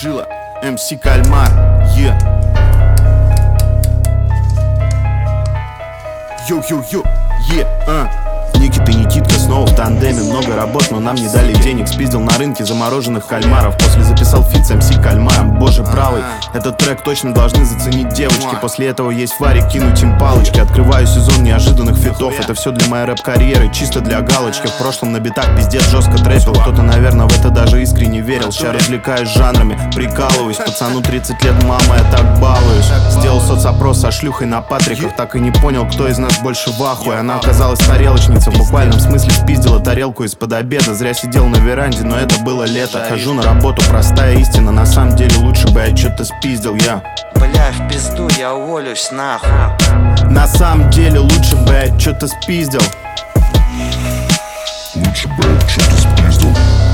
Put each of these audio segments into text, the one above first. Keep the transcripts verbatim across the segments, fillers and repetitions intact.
Жила, эм си Кальмар, е Йо-йо-йо, е, а Никита и Никитка снова в тандеме. Много работ, но нам не дали денег. Спиздил на рынке замороженных кальмаров. После записал фит с эм си Кальмаром. Боже правый, этот трек точно должны заценить девочки. После этого есть варик, кинуть им палочки. Открываю сезон неожиданных фитов. Это все для моей рэп-карьеры, чисто для галочки. В прошлом на битах пиздец жестко трэпил. Кто-то, наверное, в это даже искренне верил. Сейчас развлекаюсь жанрами, прикалываюсь. Пацану тридцать лет, мама, я так балуюсь. Сделал соцопрос со шлюхой на Патриках. Так и не понял, кто из нас больше в ахуе. Она оказалась тарелочницей. В буквальном смысле спиздила тарелку из-под обеда. Зря сидел на веранде, но это было лето. Хожу на работу, простая истина. На самом деле лучше бы я что-то спиздил, я Бля, в пизду, я уволюсь нахуй. На самом деле лучше бы я что-то спиздил. Лучше бы я что-то спиздил.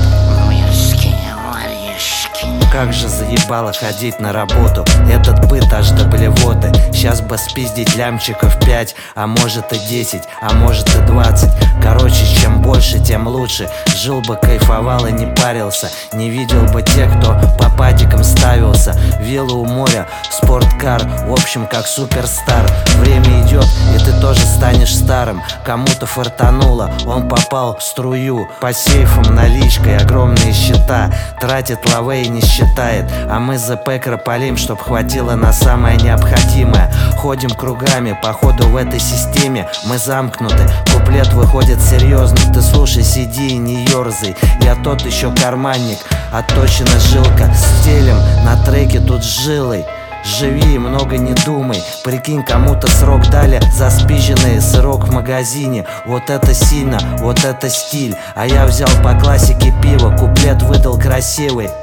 Как же заебало ходить на работу. Этот быт аж до блевоты. Сейчас бы спиздить лямчиков пять, а может и десять, а может и двадцать. Короче, чем больше, тем лучше. Жил бы, кайфовал и не парился. Не видел бы тех, кто по падикам ставился. Виллы у моря, спорткар, в общем, как суперстар. Время идет, и ты тоже станешь старым. Кому-то фартануло, он попал в струю. По сейфам наличкой огромные счета. Тратит лавей, не считает. А мы за пэкра полим, чтоб хватило на самое необходимое. Ходим кругами, походу в этой системе мы замкнуты. Куплет выходит серьезно, ты слушай, сиди и не ерзай. Я тот еще карманник, отточена жилка. Стелем на треке тут с жилой. Живи, много не думай. Прикинь, кому-то срок дали за спизженный сырок в магазине. Вот это сильно, вот это стиль. А я взял по классике пиво, куплет выдал красивый.